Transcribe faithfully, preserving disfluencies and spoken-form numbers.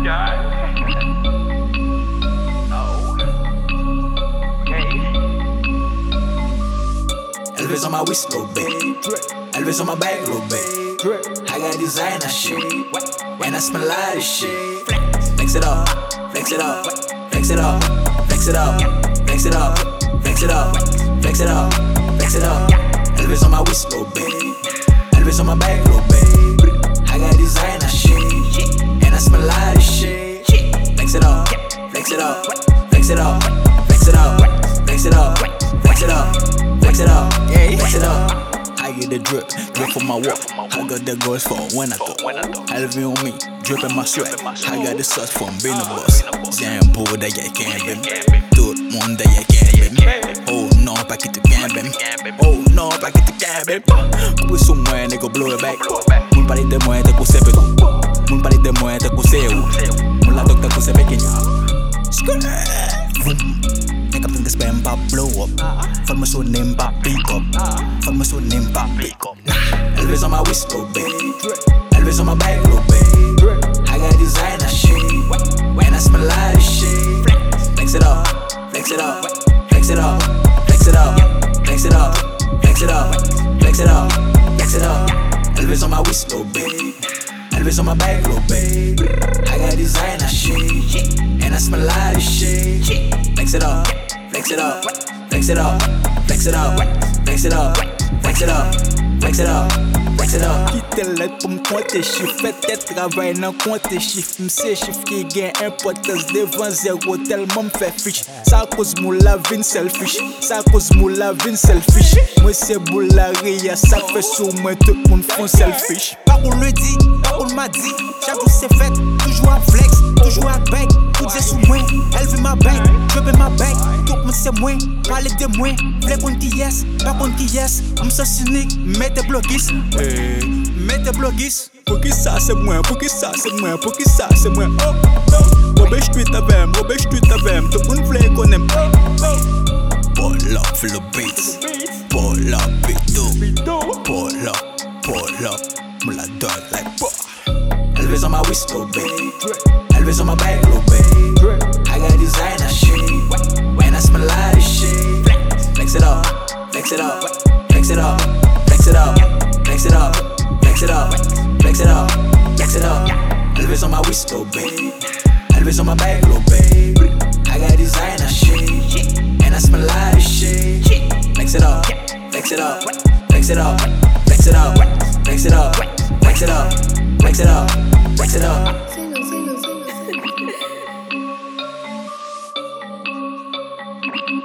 Elvis on my waist, little bit. Elvis on my back, little bit. I got designer shit, and I smell like this shit. Flex it up, flex it up, flex it up, flex it up, flex it up, flex it up, flex it up, flex it up. Elvis on my waist, little bit. Elvis on my back, little bit. I got designer shit, and I smell like this shit. Flex it up, flex it up, flex it up, flex it up, flex it up, flex it up, flex it up, flex it up. I get the drip, drip from my walk. I got the girls for when I talk. Elvis on me, drip in my sweat. I got the sauce from being a boss. Zambo dat jij kent bent. Dortmund dat jij kent bent. Oh no, pak it to kent bent. Oh no, pak it to kent bent. Put somewhere nigga blow it back. Mun pari de moe te kuse pe. Mun pari de moe te kuse u. Mun la dokta kuse pe kenya. Nigga think the spam pop blow up. Fuck my soul name pop pick up. Fuck my soul name pop pick up. Elvis on my waist, little bit. Elvis on my back, little bit. I got designer shit, and I smell like this shit. Flex it up, flex it up, flex it up, flex it up, flex it up, flex it up, flex it up, flex it up. Elvis on my waist, little bit. Elvis on my back, little bit. I got designer shit, and I smell like this shit. Flex it up, flex it up, flex it up, flex it up, flex it up, flex it up, flex it up, flex it up. Quitte let pour m'compter chiffres, faites travail dans compter chiffres. M'sais chiffres qui gagne importance devant zéro tellement m'fait fiche. Ça cause mon la vie selfish, ça cause mon la vie selfish. Moi c'est boule la ria, ça fait sur moi tout le monde font selfish. Pas qu'on le dit, pas qu'on m'a dit, chaque jour c'est fait, toujours à flex, toujours à bank. Tout est sous moi, elle veut ma bank, je veux ma bank. Tout le monde c'est moi, parler de moi, les bonnes qui yes, pas bonnes qui yes. M'sais cynique, mettez bloguis, mettez bloguis. Pour qui ça c'est moi, pour qui ça c'est moi, pour qui ça c'est moi. Oh, oh, Robert Street avec, Robert Street avec, tout le monde veut qu'on aime. Pull up for the beats, pull up big dope, pull up, pull up, me la dog like bah. Elvis on my waist, little bit. Elvis on my back, little bit. I got designer shit, and I smell like this shit. Flex it up, flex it up, flex it up, flex it up, flex it up, flex it up, flex it up, flex it up. Elvis on my waist, little bit. Elvis on my back, little bit. I got designer shit, and I smell like this shit. Flex it up, flex it up, flex it up, flex it up, flex it up, flex it up, flex it up, flex it up. Sing, sing, sing.